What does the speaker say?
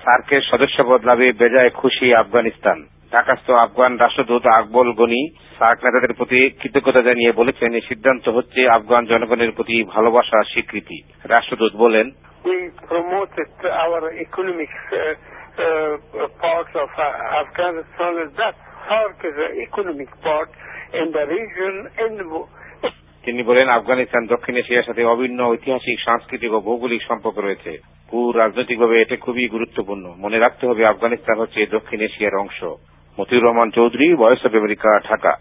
সার্কের সদস্যপদ লাভে বেজায় খুশি আফগানিস্তান। ঢাকাস্থ আফগান রাষ্ট্রদূত আকবর গনি সার্ক নেতাদের প্রতি কৃতজ্ঞতা জানিয়ে বলেছেন, এই সিদ্ধান্ত হচ্ছে আফগান জনগণের প্রতি ভালোবাসার স্বীকৃতি। রাষ্ট্রদূত বলেন, We promoted our economic part of Afghanistan. That SARC is an economic part in the region. তিনি বলেন, আফগানিস্তান দক্ষিণ এশিয়ার সাথে অভিন্ন ঐতিহাসিক, সাংস্কৃতিক ও ভৌগোলিক সম্পর্ক রয়েছে। ভূ রাজনৈতিকভাবে এটা খুবই গুরুত্বপূর্ণ। মনে রাখতে হবে, আফগানিস্তান হচ্ছে দক্ষিণ এশিয়ার অংশ। Motiur Rahman Chowdhury, voice of America, Dhaka.